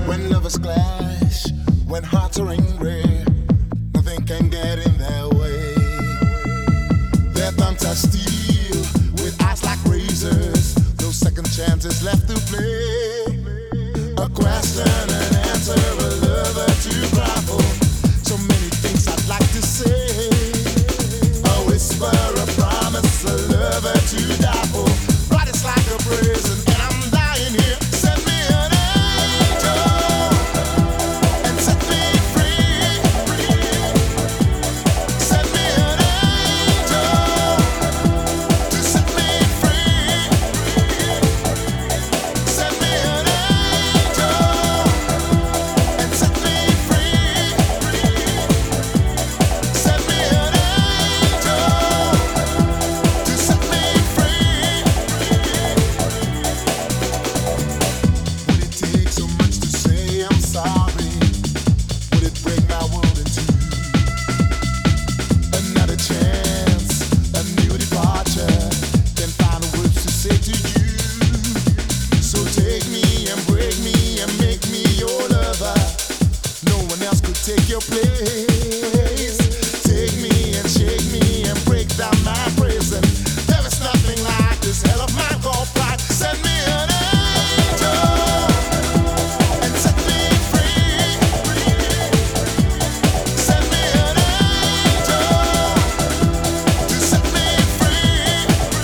When lovers clash, when hearts are angry, nothing can get in their way. Their thumbs are steel, with eyes like razors, no second chances left to play. A question, an answer, a lover to cry for. So many things I'd like to say. A whisper, a promise, a lover to die for. Right, it's like a prison, and I'm dying here. Send me an angel and set me free. Send me an angel to set me free. Send me an angel and set me free. Send me an angel to set me free. Would it take so much to say I'm sorry? Would it break my world in two? Another chance, a new departure. Can't find the words to say to you. So take me and break me and make me your lover. No one else could take your place. Take me and shake me and break down my prison. There is nothing like this hell of mine called pride. Send me an angel and set me free. Send me an angel to set me free.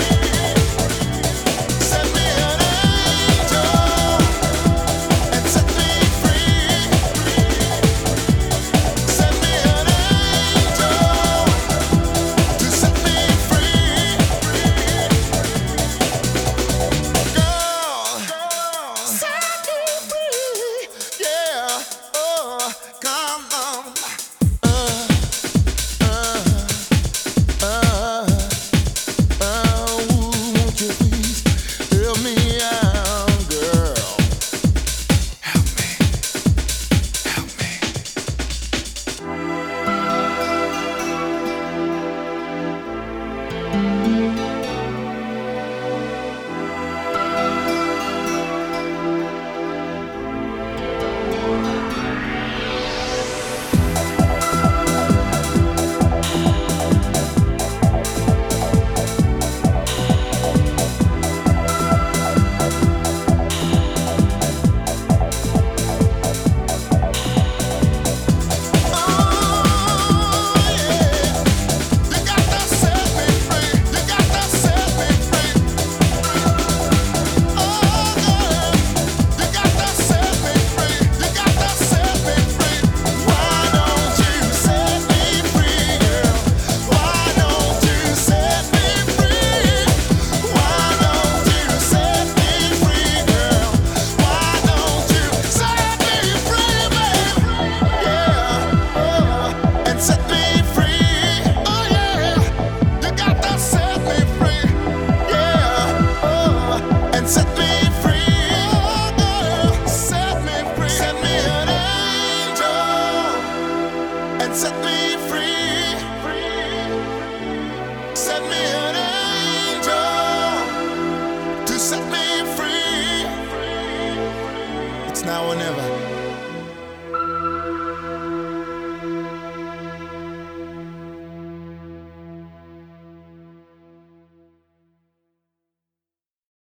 Send me an angel and set me free. Send me an angel to set me free. Girl, set me free. Yeah, oh, come on. Won't you please help me out, girl? Help me, help me. Set me free. Set me an angel to set me free. It's now or never.